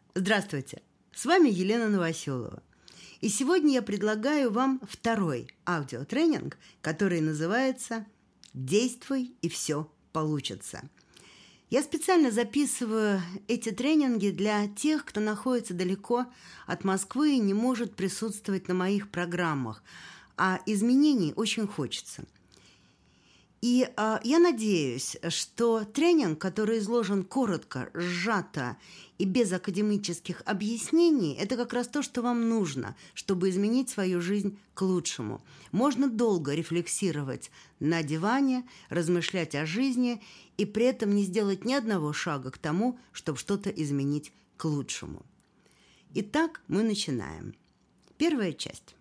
Здравствуйте! С вами Елена Новоселова. И сегодня я предлагаю вам второй аудиотренинг, который называется «Действуй, и все получится». Я специально записываю эти тренинги для тех, кто находится далеко от Москвы и не может присутствовать на моих программах, а изменений очень хочется. И я надеюсь, что тренинг, который изложен коротко, сжато и без академических объяснений, это как раз то, что вам нужно, чтобы изменить свою жизнь к лучшему. Можно долго рефлексировать на диване, размышлять о жизни и при этом не сделать ни одного шага к тому, чтобы что-то изменить к лучшему. Итак, мы начинаем. Первая часть.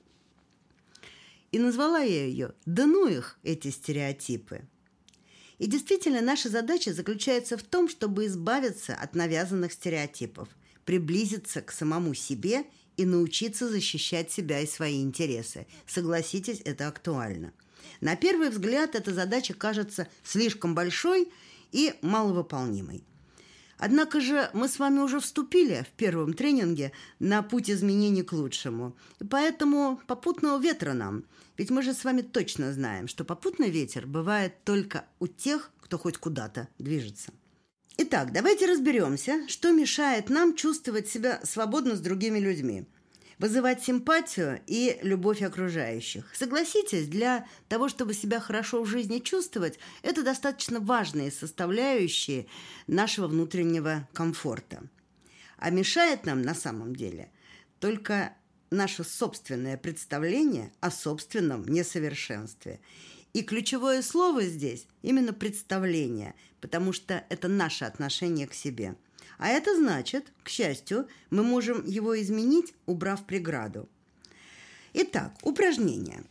И назвала я ее «Да ну их, эти стереотипы». И действительно, наша задача заключается в том, чтобы избавиться от навязанных стереотипов, приблизиться к самому себе и научиться защищать себя и свои интересы. Согласитесь, это актуально. На первый взгляд, эта задача кажется слишком большой и маловыполнимой. Однако же мы с вами уже вступили в первом тренинге на путь изменений к лучшему. И поэтому попутного ветра нам. Ведь мы же с вами точно знаем, что попутный ветер бывает только у тех, кто хоть куда-то движется. Итак, давайте разберемся, что мешает нам чувствовать себя свободно с другими людьми, вызывать симпатию и любовь окружающих. Согласитесь, для того, чтобы себя хорошо в жизни чувствовать, это достаточно важные составляющие нашего внутреннего комфорта. А мешает нам на самом деле только наше собственное представление о собственном несовершенстве. И ключевое слово здесь именно представление, потому что это наше отношение к себе. А это значит, к счастью, мы можем его изменить, убрав преграду. Итак, упражнение.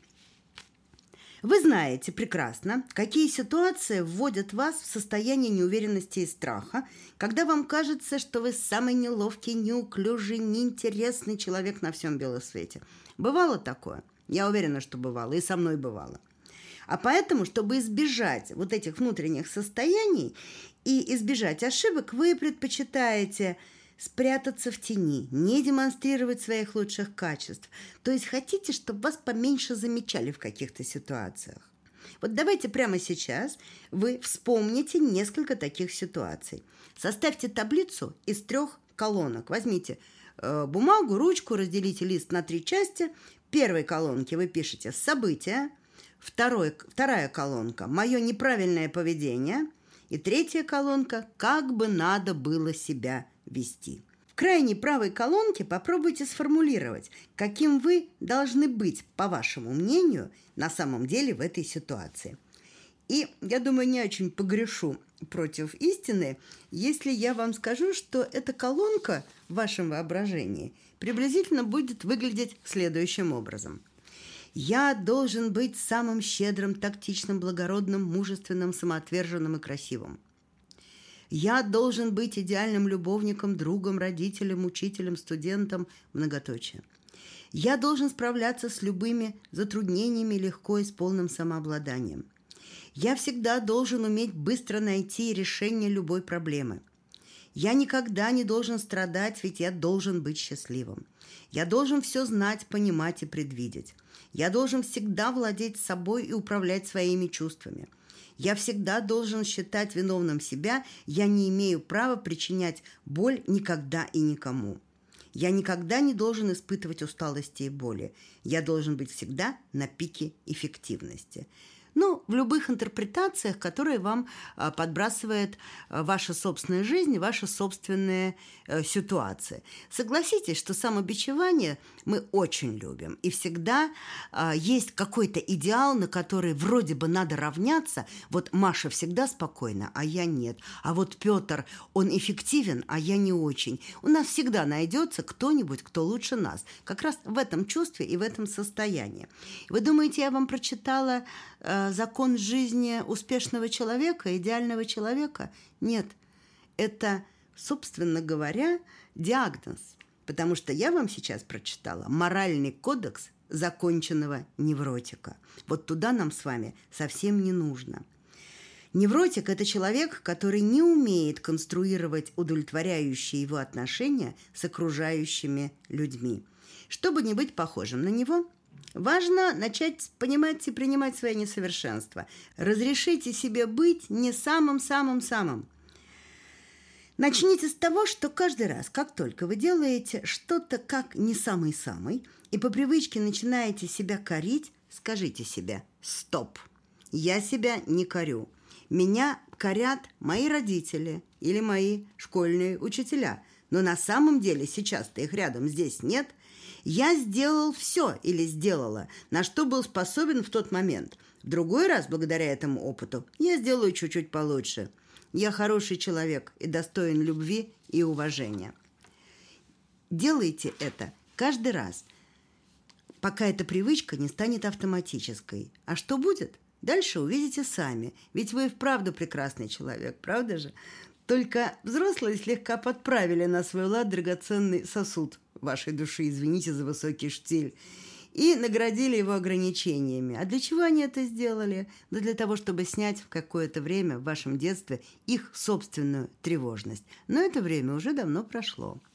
Вы знаете прекрасно, какие ситуации вводят вас в состояние неуверенности и страха, когда вам кажется, что вы самый неловкий, неуклюжий, неинтересный человек на всем белом свете. Бывало такое? Я уверена, что бывало, и со мной бывало. А поэтому, чтобы избежать вот этих внутренних состояний и избежать ошибок, вы предпочитаете спрятаться в тени, не демонстрировать своих лучших качеств. То есть хотите, чтобы вас поменьше замечали в каких-то ситуациях. Вот давайте прямо сейчас вы вспомните несколько таких ситуаций. Составьте таблицу из 3 колонок. Возьмите бумагу, ручку, разделите лист на 3 части. В первой колонке вы пишете «события», вторая колонка «моё неправильное поведение» и 3 колонка «как бы надо было себя вести». В крайней правой колонке попробуйте сформулировать, каким вы должны быть, по вашему мнению, на самом деле в этой ситуации. И я думаю, не очень погрешу против истины, если я вам скажу, что эта колонка в вашем воображении приблизительно будет выглядеть следующим образом. Я должен быть самым щедрым, тактичным, благородным, мужественным, самоотверженным и красивым. Я должен быть идеальным любовником, другом, родителем, учителем, студентом, многоточие. Я должен справляться с любыми затруднениями легко и с полным самообладанием. Я всегда должен уметь быстро найти решение любой проблемы. Я никогда не должен страдать, ведь я должен быть счастливым. Я должен все знать, понимать и предвидеть. Я должен всегда владеть собой и управлять своими чувствами. Я всегда должен считать виновным себя, я не имею права причинять боль никогда и никому. Я никогда не должен испытывать усталости и боли. Я должен быть всегда на пике эффективности. Ну, в любых интерпретациях, которые вам подбрасывает ваша собственная жизнь, ваша собственная ситуация. Согласитесь, что самобичевание мы очень любим. И всегда есть какой-то идеал, на который вроде бы надо равняться. Вот Маша всегда спокойна, а я нет. А вот Петр, он эффективен, а я не очень. У нас всегда найдется кто-нибудь, кто лучше нас. Как раз в этом чувстве и в этом состоянии. Вы думаете, я вам прочитала закон жизни успешного человека, идеального человека? Нет, это, собственно говоря, диагноз. Потому что я вам сейчас прочитала моральный кодекс законченного невротика. Вот туда нам с вами совсем не нужно. Невротик – это человек, который не умеет конструировать удовлетворяющие его отношения с окружающими людьми. Чтобы не быть похожим на него, важно начать понимать и принимать свои несовершенства. Разрешите себе быть не самым-самым-самым. Начните с того, что каждый раз, как только вы делаете что-то как не самый-самый, и по привычке начинаете себя корить, скажите себе «стоп». Я себя не корю. Меня корят мои родители или мои школьные учителя. Но на самом деле сейчас-то их рядом здесь нет. Я сделал все или сделала, на что был способен в тот момент. В другой раз, благодаря этому опыту, я сделаю чуть-чуть получше. Я хороший человек и достоин любви и уважения. Делайте это каждый раз, пока эта привычка не станет автоматической. А что будет? Дальше увидите сами, ведь вы и вправду прекрасный человек, правда же? Только взрослые слегка подправили на свой лад драгоценный сосуд вашей души, извините за высокий штиль, и наградили его ограничениями. А для чего они это сделали? Да для того, чтобы снять в какое-то время в вашем детстве их собственную тревожность. Но это время уже давно прошло.